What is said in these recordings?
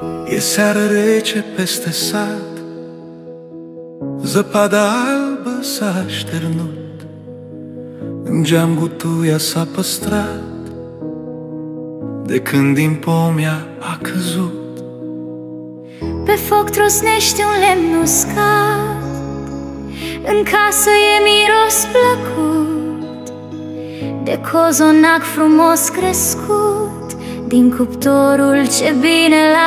E seară rece peste sat, zăpada albă s-a așternut, în geam gutuia s-a păstrat de când din pomea a căzut. Pe foc trosnește un lemn uscat, în casă e miros plăcut de cozonac frumos crescut din cuptorul ce bine l-a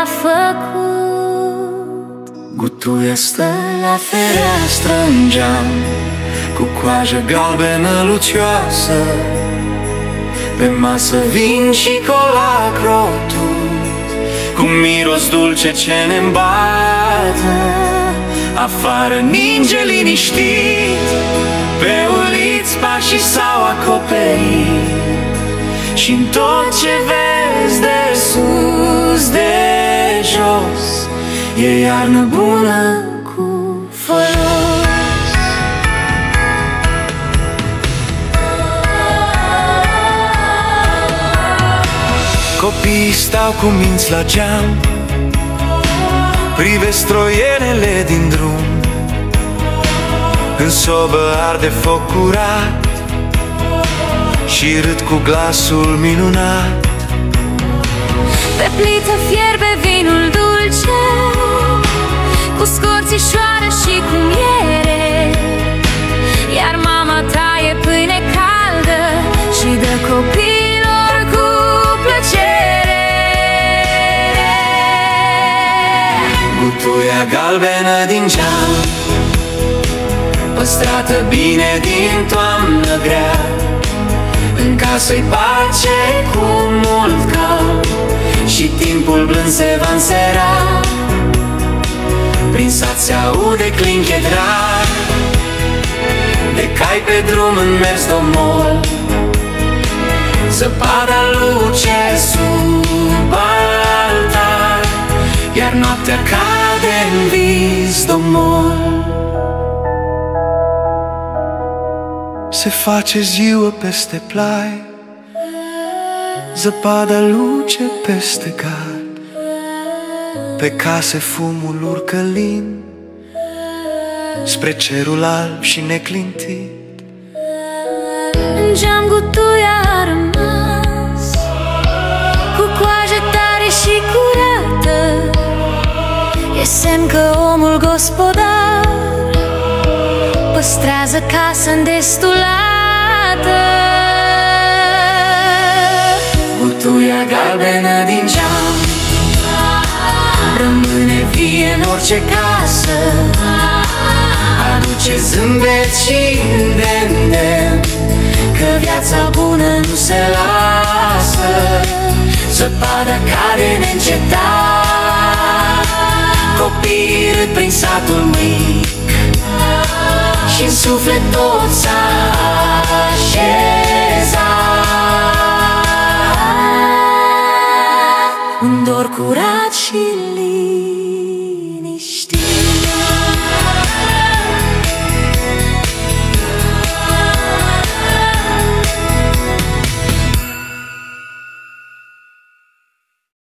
făcut. Gutuia stă la fereastră în geam, cu coajă galbenă lucioasă, pe masă vin și colac rotund, cu miros dulce ce ne-mbată. Afară ninge liniștit, pe uliți pașii s-au acoperit, și-n tot ce vezi de sus, de jos, e iarnă bună cu folos. Copiii stau cu minți la geam, privesc stroielele din drum, în sobă arde foc curat și râd cu glasul minunat. Pe plită fierbe vinul dulce, cu scorțișoară și cu miere, iar mama taie pâine caldă și dă copiilor cu plăcere. Gutuia galbenă din geam, păstrată bine din toamnă grea, în casă-i pace cu mult cald, și timpul blând se va însera. Prin sat se aude clinche drag, de cai pe drum în mers domol, zăpada luce sub altar, iar noaptea cade în vis domol. Se face ziua peste plai, zăpada luce peste gard, pe case fumul urcă lin spre cerul alb și neclintit. În geam gutuia a rămas, cu coajă tare și curată, e semn că omul gospodar păstrează casa îndestulată. Gutuia galbenă din geam rămâne vie în orice casă, aduce zâmbet și îndemn, că viața bună nu se lasă. Zăpada care neîncetat, copiii râd prin satul mic, și-n suflet tot s-a așezat, un dor curat și